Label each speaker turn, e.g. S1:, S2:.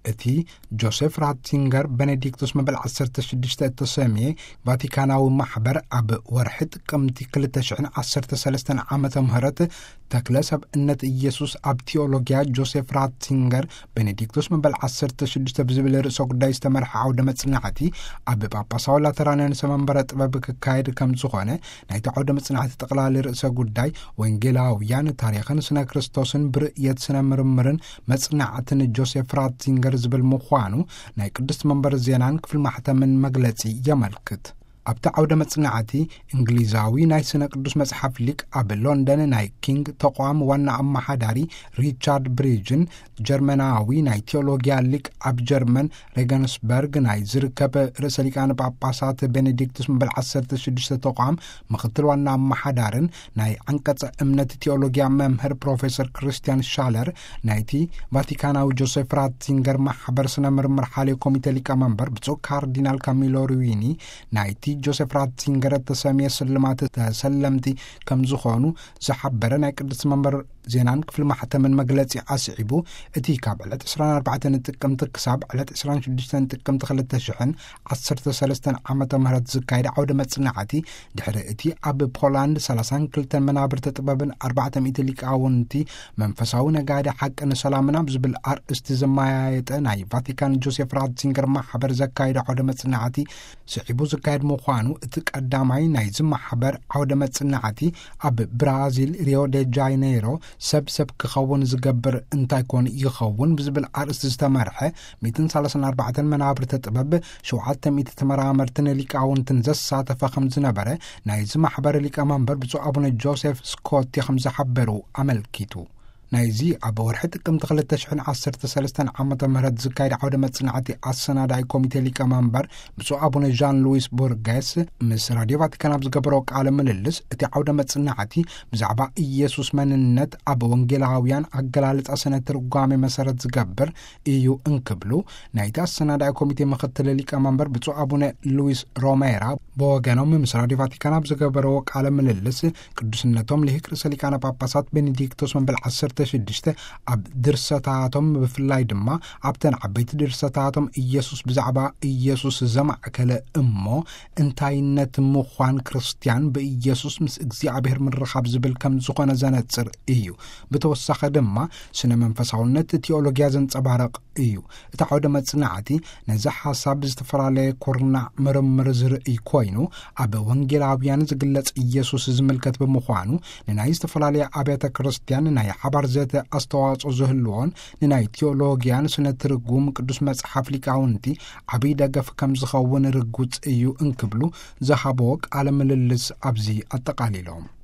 S1: እቲ ጆሴፍ ራትዚንገር ቤኔዲክቶስ መበል 16 ተሰሚየ ቫቲካናዊ ማሕበር ኣብ ወርሒ ጥቅምቲ 2013 ዓመተ ምህረት ተክለ ሰብእነት ኢየሱስ ኣብ ቴዎሎጊያ ጆሴፍ ራትዚንገር ቤኔዲክቶስ መበል 16 ብዝብል ርእሰ ጉዳይ ዝተመርሐ ዓውደ መጽናዕቲ ኣብ ጳጳሳዊ ላተራንያን ሰመንበረ ጥበብ ክካየድ ከም ዝኾነ ናይቲ ዓውደ መጽናዕቲ ጠቕላሊ ርእሰ ጉዳይ ወንጌላውያን ታሪኽን ስነ ክርስቶስን ብርእየት ስነ ምርምርን መጽናዕትን ጆሴፍ ራትዚንገር ዝብል ምዃኑ ናይ ቅድስት መንበር ዜናን ክፍል ማሕተምን መግለጺ የመልክት። ኣብቲ ዓውደ መጽናዕቲ እንግሊዛዊ ናይ ስነ ቅዱስ መጽሓፍ ሊቅ ኣብ ሎንደን ናይ ኪንግ ተቋም ዋና ኣመሓዳሪ ሪቻርድ ብሪጅን ጀርመናዊ ናይ ቴዎሎጊያ ሊቅ ኣብ ጀርመን ሬገንስበርግ ናይ ዝርከብ ርእሰ ሊቃነ ጳጳሳት ቤኔዲክቶስ መበል 16 ተቋም ምክትል ዋና ኣመሓዳርን ናይ ዓንቀጸ እምነት ቴዎሎጊያ መምህር ፕሮፌሰር ክርስቲያን ሻለር ናይቲ ቫቲካናዊ ጆሴፍ ራትዚንገር ማሕበር ስነ ምርምር ሓልዮ ኮሚቴ ሊቀመንበር ብፁዕ ካርዲናል ካሚሎ ሩዊኒ ናይቲ ጆሴፍ ራትዚንገር ተሰሚየ ስልማት ተሰለምቲ ከም ዝኾኑ ዝሓበረ ናይ ቅድስት መንበር ዜናን ክፍል ማሕተምን መግለጺ ኣስዒቡ እቲ ካብ ዕለት 24 ጥቅምቲ ክሳብ ዕለት 26 ጥቅምቲ 2013 ዓመተ ምህረት ዝካየደ ዓውደ መጽናዕቲ ድሕሪ እቲ ኣብ ፖላንድ 32 መናብርተ ጥበብን 400 ሊቃውንቲ መንፈሳዊ ነጋደ ሓቅን ሰላምና ብዝብል ኣርእስቲ ዘመያየጠ ናይ ቫቲካን ጆሴፍ ራትዚንገር ማሕበር ዘካየደ ዓውደ መጽናዕቲ ስዒቡ ዝካየድ ምዃኑ እቲ ቀዳማይ ናይ ዝማሕበር ዓውደ መጽናዕቲ ኣብ ብራዚል ሪዮ ደ ጃኔሮ ሰብ ክኸውን ዝገብር እንታይ ኮን ይኸውን ብዝብል ኣርእስቲ ዝተመርሐ 134 መናብርተ ጥበብ 700 ተመራመርትን ሊቃውንትን ዘሳተፈ ከም ዝነበረ ናይ ዝማሕበር ሊቀመንበር ብፁዕ ኣቡነ ጆሴፍ ስኮት ከም ዝሓበሩ ኣመልኪቱ። ናይዚ ኣብ ወርሒ ጥቅምቲ 2013 ዓመተ ምህረት ዝካየድ ዓውደ መጽናዕቲ ኣሰናዳይ ኮሚቴ ሊቀመንበር ብፁዕ ኣቡነ ዣን ሉዊስ ቦርጌስ ምስ ራድዮ ቫቲካን ኣብ ዝገበሮ ቃለ ምልልስ እቲ ዓውደ መጽናዕቲ ብዛዕባ ኢየሱስ መንነት ኣብ ወንጌላውያን ኣገላልጻ ስነ ትርጓሜ መሰረት ዝገብር እዩ እንክብሉ ናይቲ ኣሰናዳይ ኮሚቴ ምክትል ሊቀመንበር ብፁዕ ኣቡነ ሉዊስ ሮሜራ ብወገኖም ምስ ራድዮ ቫቲካን ኣብ ዝገበሮ ቃለ ምልልስ ቅዱስነቶም ልሂቅ ርእሰ ሊቃነ ጳጳሳት ቤኔዲክቶስ መበል 16 ኣብ ድርሰታቶም ብፍላይ ድማ ኣብተን ዓበይቲ ድርሰታቶም ኢየሱስ ብዛዕባ ኢየሱስ ዘማዕከለ እሞ እንታይነት ምዃን ክርስቲያን ብኢየሱስ ምስ እግዚኣብሔር ምርኻብ ዝብል ከም ዝኾነ ዘነጽር እዩ። ብተወሳኺ ድማ ስነ መንፈሳውነት ቴዎሎጊያ ዘንጸባረቕ እዩ። እቲ ዓውደ መጽናዕቲ ነዚ ሓሳብ ብዝተፈላለየ ኩርናዕ ምርምር ዝርኢ ኮይኑ ኣብ ወንጌላውያን ዝግለጽ ኢየሱስ ዝምልከት ብምዃኑ ንናይ ዝተፈላለየ ኣብያተ ክርስቲያን ናይ ሓባር ዘተ ኣስተዋጽኦ ዝህልዎን ንናይ ቴዎሎጊያን ስነ ትርጉም ቅዱስ መጽሓፍ ሊቃውንቲ ዓብይ ደገፍ ከም ዝኸውን ርጉጽ እዩ እንክብሉ ዝሃቦ ቃለ ምልልስ ኣብዚ ኣጠቃሊሎም